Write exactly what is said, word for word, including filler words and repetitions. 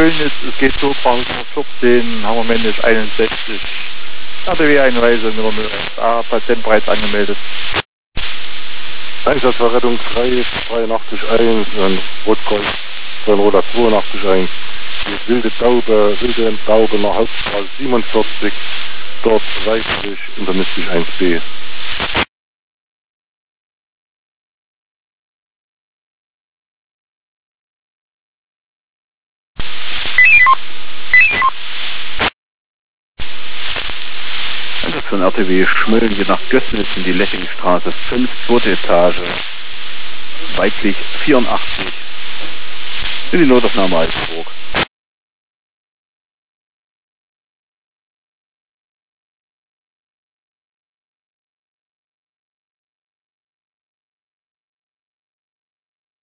Schönes, es geht so, vierzehn, haben wir am Ende einundsechzig. R T W-Einweisung Nummer null eins A, Patient bereits angemeldet. Einsatzverrettung drei dreiundachtzig eins und Rotkreuz von Roda zweiundachtzig eins. Die wilde Taube, wilde Taube nach Hauptstraße siebenundvierzig, dort weiblich, internistisch eins B. Das von R T W Schmölln hier nach Gößnitz in die Lechingstraße fünf, zweite Etage, weiblich vierundachtzig, in die Notaufnahme Altenburg.